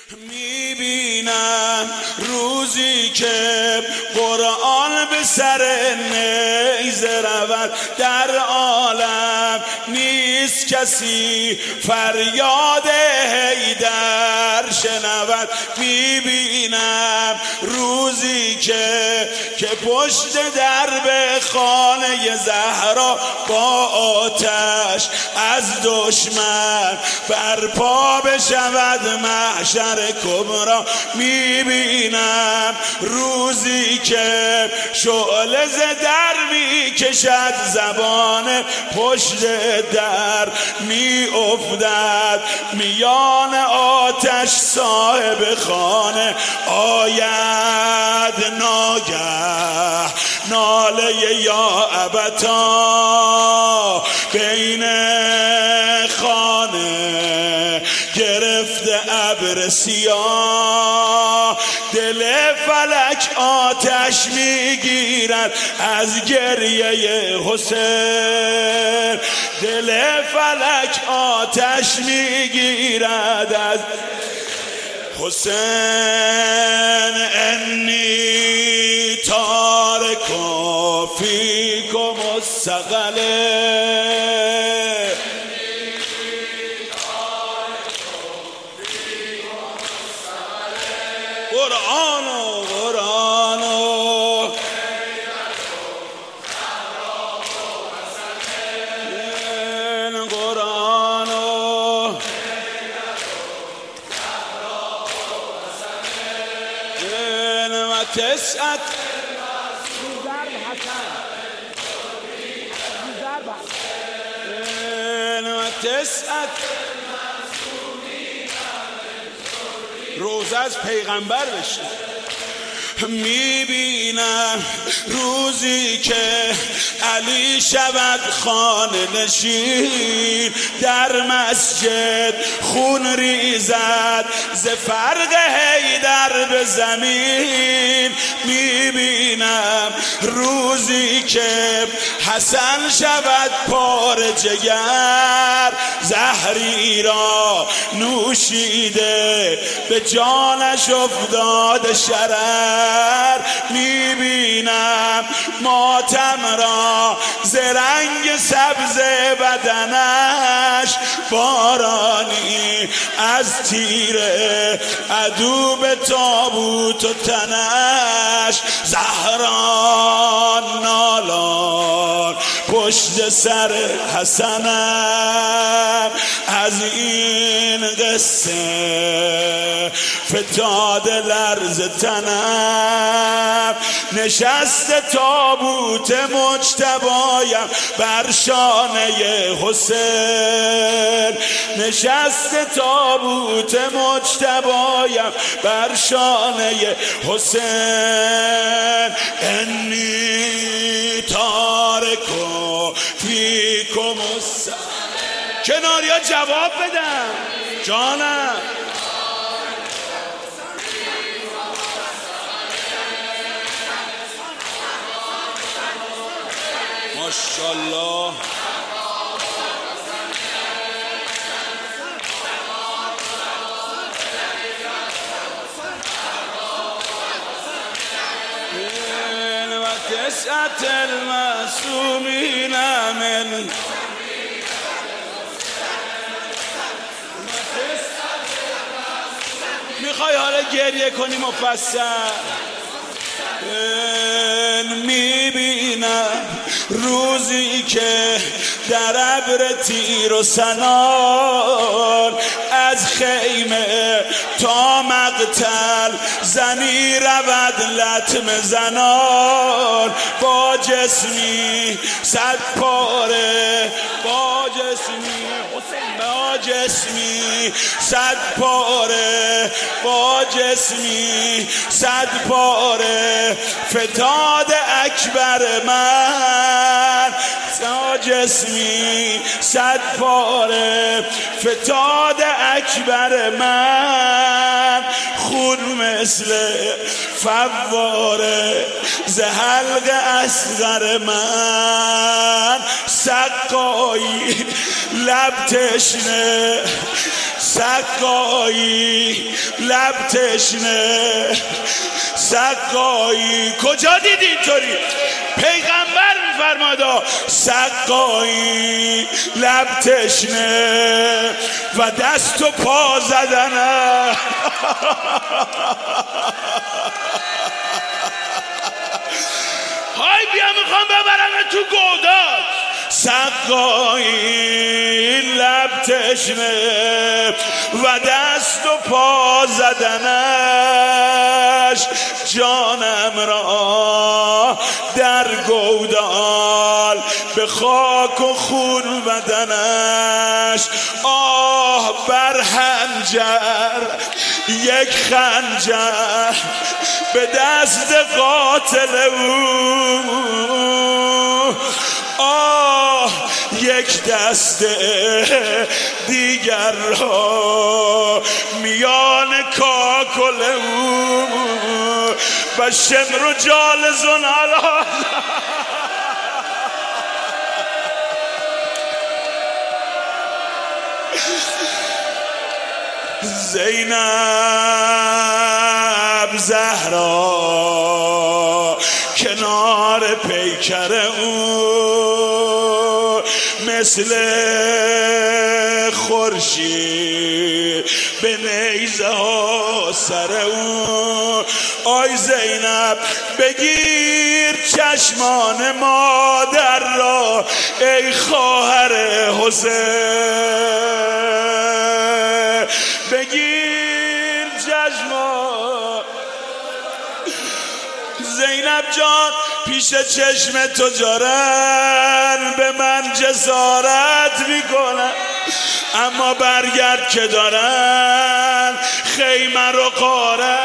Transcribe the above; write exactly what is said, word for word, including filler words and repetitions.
میبینم روزی که قرآن به سر نیزه رود، در عالم نیست کسی فریاد حیدر شنود. میبینم روزی که که پشت درب خانه زهرا با آتش از دشمن برپا بشود محشر کبرا. میبینم روزی که شعله ز در میکشد، زبان پشت در می افتد میان آتش، صاحب خانه آید ناگه ناله یا ابتا بین خانه گرفته ابر سیاه. دل فلک آتش میگیرد از گریه حسین، دل فلک آتش میگیرد از حسین. انی تارکو فیکم الثقله، قرآن و قرآن و قرآن و و تسعت و تسعت روزه از پیغمبر بشه. میبینم روزی که علی شود خانه نشین، در مسجد خون ریزد ز فرق حیدر به زمین. میبینم روزی که حسن شود پاره جگر، زهری را نوشیده به جانش افتاده شرر. میبینم ماتم را ز رنگ سبز بدنش، بارانی از تیر عدو به تابوت و تنش. زهران نالان پشت سر حسنم، از این قصه فتاد لرز تنم. نشست تابوت مجتبایم بر شانه حسین، نشست تابوت مجتبایم بر شانه حسین. انی تارکو فیکم الثقله. کناریا جواب بدم جانم. ماشاءالله. و تسعت المعصومین من میخوای حالا گریه کنی مفصل؟ میبینم روزی که در ابر تیر و سنان، از خیمه تا مقتل زنی رود لطم زنان. با جسمی صد پاره، با جسمی با جسمی صد پاره، با جسمی صد پاره فتاد اکبر من. با جسمی صد پاره فتاد اکبر من. خون مثل فواره ز حلق اصغر من. سقایی لب تشنه، سقایی لب تشنه سقایی. کجا دید اینطوری؟ پیغمبر میفرمادا سقایی لب تشنه و دست و پا زدنه. های بیا میخوام ببرم تو گودات. سقایی لب تشنه و دست و پا زدنش، جانم را در گودال به خاک و خون بدنش. آه بر حنجر یک خنجر به دست قاتل او، آه یک دست دیگر را میان کاکل او و شمر و جال زنالا. زینب زهرا کنار پیکر او مثل خورشید به نیزه ها سر او. آی زینب بگیر چشمان مادر را ای خواهر حسین، بگیر چشمان. زینب جان پیش چشم تو جارن به من جسارت میکنن، اما برگرد که دارن خیمه رو قارن.